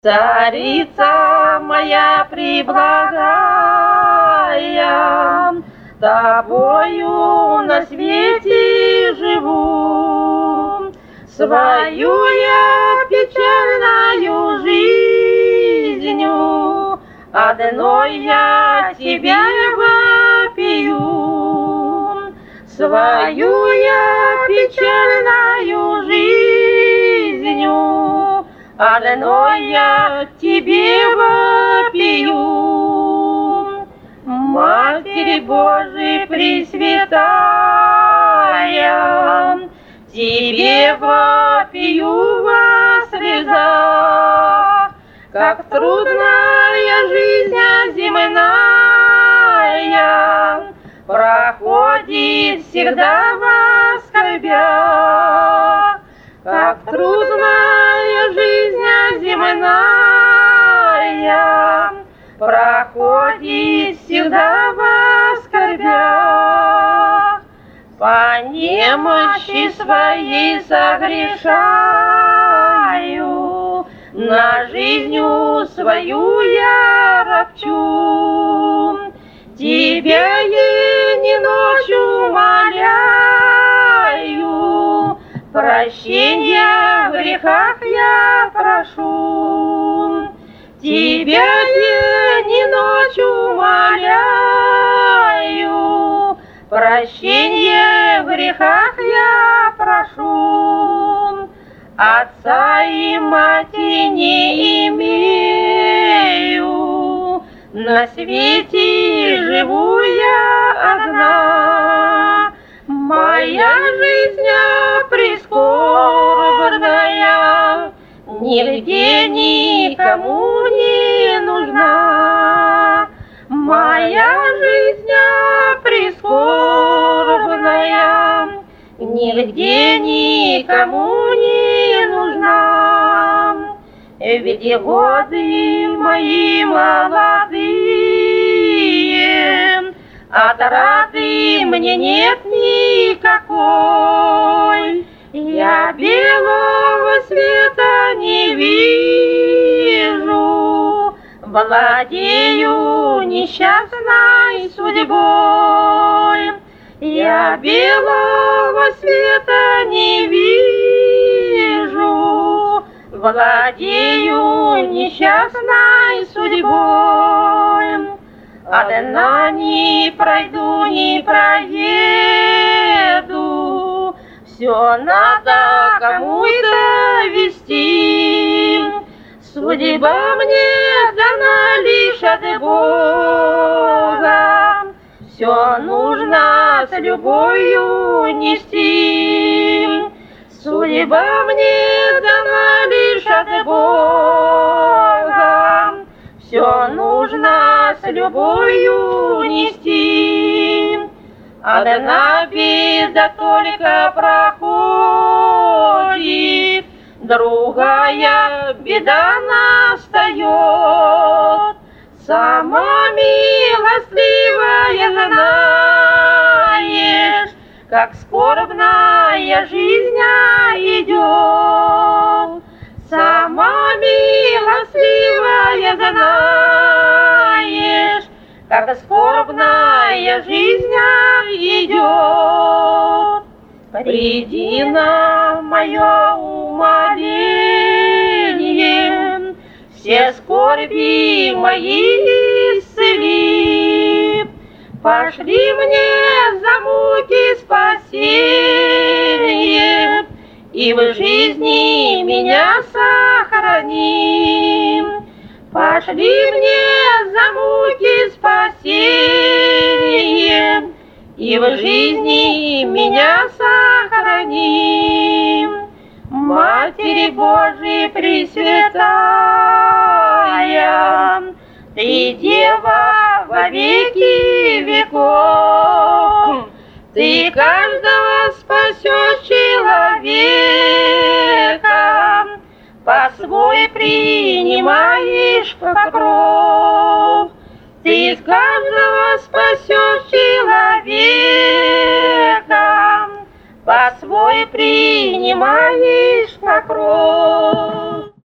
Царица моя преблагая, Тобою на свете живу. Свою я печальною жизнью одной я Тебе вопию. Свою я печальною жизнью одной я Тебе вопию. Матерь Божия Пресвятая, Тебе вопию во слезах, как трудная жизнь земная проходит всегда во скорбях, как трудная жизнь земная проходит всегда во скорбях. По немощи своей согрешаю, на жизнью свою я ропчу. Тебя день и ночь умоляю, прощения в грехах я прошу. Тебя день и ночь умоляю, прощения в грехах я прошу. Отца и матери не имею, на свете живу я одна. Моя жизнь прискорбная нигде никому не нужна. Моя жизнь прискорбная нигде никому не нужна. Ведь годы мои молодые, отрады мне нет никакой. Я белого света не вижу, владею несчастной судьбой. Я белого света не вижу, владею несчастной судьбой. Одна не пройду, не проеду, все надо кому-то вести. Судьба мне дана лишь от Бога, все нужно с любовью нести. Судьба мне дана лишь от Бога, все нужно с любовью нести. Одна беда только проходит, другая беда настает. Сама милостливая знаешь, как скорбная жизнь идет. Сама милостливая знаешь, как скорбная жизнь идет. Приди на мое умоление, все скорби мои исцели. Пошли мне за муки спасения, и в жизни меня сохрани. Пошли мне за муки спасения, и в жизни меня сохрани. Матерь Божия Пресвятая, Ты дева во веки веков, Ты каждого спасешь человека, по-свой принимаешь покров. Ты каждого спасешь человека, по-свой принимаешь покров.